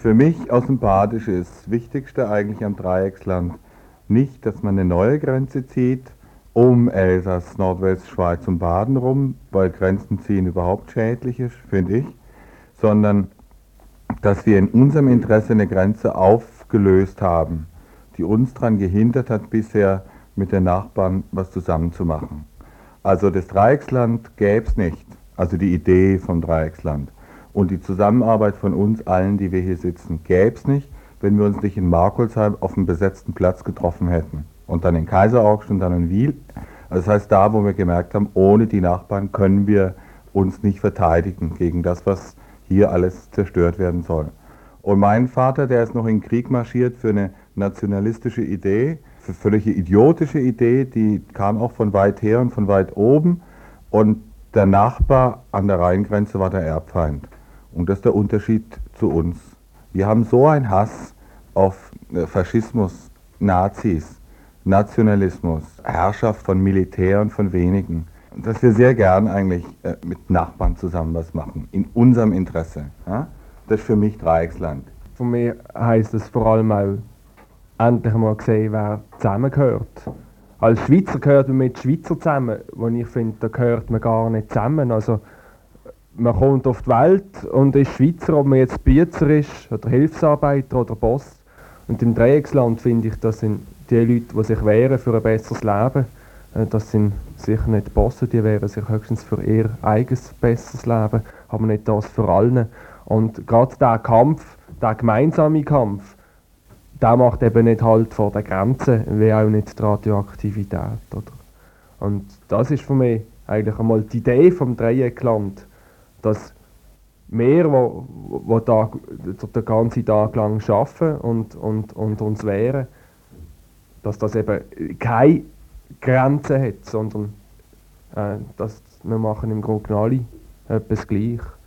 Für mich aus dem Badische ist das Wichtigste eigentlich am Dreiecksland nicht, dass man eine neue Grenze zieht, um Elsass, Nordwestschweiz und Baden rum, weil Grenzen ziehen überhaupt schädlich ist, finde ich, sondern dass wir in unserem Interesse eine Grenze aufgelöst haben, die uns daran gehindert hat, bisher mit den Nachbarn was zusammenzumachen. Also das Dreiecksland gäbe es nicht, also die Idee vom Dreiecksland. Und die Zusammenarbeit von uns allen, die wir hier sitzen, gäbe es nicht, wenn wir uns nicht in Markolsheim auf einem besetzten Platz getroffen hätten. Und dann in Kaiseraugst und dann in Wil. Also das heißt, da, wo wir gemerkt haben, ohne die Nachbarn können wir uns nicht verteidigen gegen das, was hier alles zerstört werden soll. Und mein Vater, der ist noch in den Krieg marschiert für eine nationalistische Idee, für völlige idiotische Idee, die kam auch von weit her und von weit oben. Und der Nachbar an der Rheingrenze war der Erbfeind. Und das ist der Unterschied zu uns. Wir haben so einen Hass auf Faschismus, Nazis, Nationalismus, Herrschaft von Militär und von wenigen, dass wir sehr gern eigentlich mit Nachbarn zusammen was machen, in unserem Interesse. Ja? Das ist für mich Dreiecksland. Von mir heisst es vor allem auch, endlich mal sehen, wer zusammengehört. Als Schweizer gehört man mit Schweizer zusammen, wo ich finde, da gehört man gar nicht zusammen. Also, man kommt auf die Welt und ist Schweizer, ob man jetzt Biezer ist, oder Hilfsarbeiter oder Boss. Und im Dreiecksland finde ich, das sind die Leute, die sich wehren für ein besseres Leben. Das sind sicher nicht die Bosse, die wehren sich höchstens für ihr eigenes besseres Leben, aber nicht das für allen. Und gerade dieser Kampf, der gemeinsame Kampf, der macht eben nicht Halt vor der Grenze, wie auch nicht die Radioaktivität. Oder? Und das ist für mich eigentlich einmal die Idee vom Dreieckland, dass wir, die den ganzen Tag lang arbeiten und uns wehren, dass das eben keine Grenzen hat, sondern dass wir machen im Grunde alle etwas gleich.